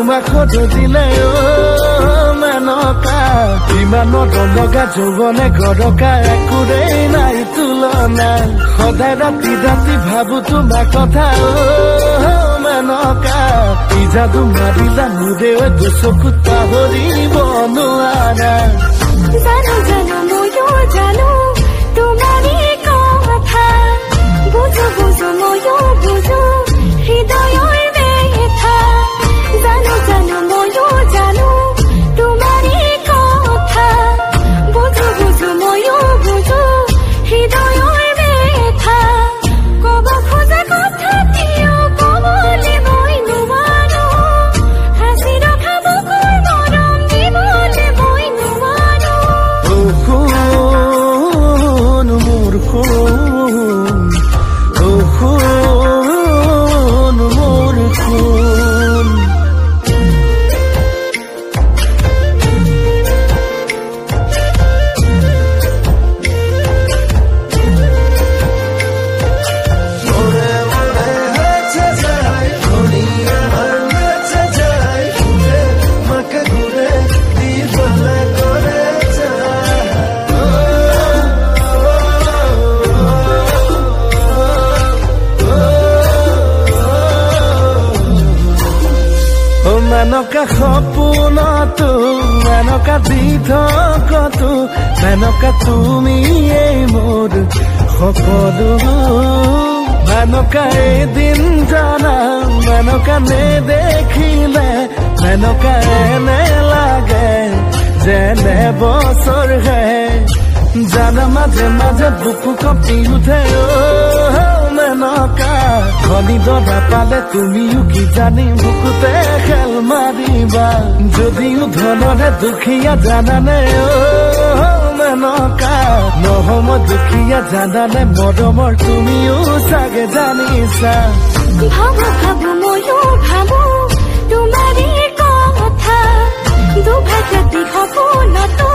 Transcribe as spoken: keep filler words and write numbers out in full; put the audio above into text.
তোমাক দিলে মেনকা ইমানৰ দলগা যৌৱনে গৰকা একোৰেই নাই তুলনা সদায় ৰাতি ৰাতি ভাবো তোমাৰ কথা মেনকা ই যাদু মাৰিলা মোৰে দুচকুত পাহৰিব নোৱাৰা জানো জানো ময়ো জানো তোমাৰে কথা বুজো বুজো ময়ো বুজো হৃদয়ৰ ব্যথা জানো জানো ময়ো জানো তোমাৰে কথা বুজো বুজো ময়ো বুজো হৃদয়ৰ ব্যথা কব খোজা কথা কিয় কবলৈ মই নোৱাৰো হাসি ৰখা বুকুৰ মৰম দিবলৈ মই নোৱাৰো কোন মোৰ কোন ও কোন মোৰ কোন মেনকা সপোনতো মেনকা দিঠকতো মেনকা তুমি এই মোৰ সকলো মেনকা এদিন জানা মেনকা নেদেখিলে মেনকা এনে লাগে যেনে বছৰ হে জানা মাজে মাজে বুকু কঁপি উঠে মেনকা ধনী দৰা পালে তুমিও কি জানি বুকুতে খেল মাৰিবা যদিও ধনৰে দুখীয়া জানানে মেনকা নহম দুখীয়া জানানে মৰমৰ তুমিও চাগে জানিছা ভাবো ভাবো ময়ো ভাবো তোমাৰে কথা দুভাগ ৰাতি সপোনতো